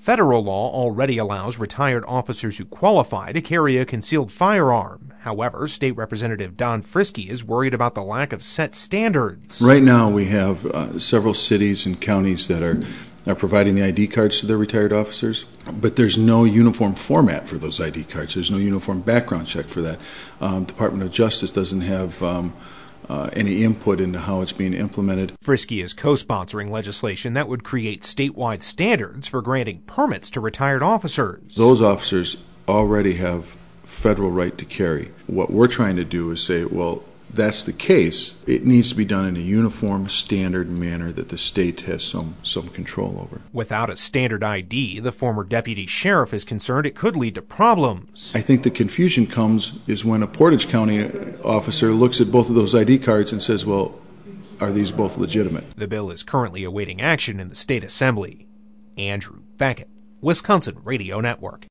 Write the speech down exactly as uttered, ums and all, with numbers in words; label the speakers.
Speaker 1: Federal law already allows retired officers who qualify to carry a concealed firearm. However, State Representative Don Friske is worried about the lack of set standards.
Speaker 2: Right now we have uh, several cities and counties that are are providing the I D cards to their retired officers, but there's no uniform format for those I D cards. There's no uniform background check for that. Um, Department of Justice doesn't have um, uh, any input into how it's being implemented.
Speaker 1: Friske is co-sponsoring legislation that would create statewide standards for granting permits to retired officers.
Speaker 2: Those officers already have federal right to carry. What we're trying to do is say, well, that's the case. It needs to be done in a uniform, standard manner that the state has some, some control over.
Speaker 1: Without a standard I D, the former deputy sheriff is concerned it could lead to problems.
Speaker 2: I think the confusion comes is when a Portage County officer looks at both of those I D cards and says, well, are these both legitimate?
Speaker 1: The bill is currently awaiting action in the state assembly. Andrew Beckett, Wisconsin Radio Network.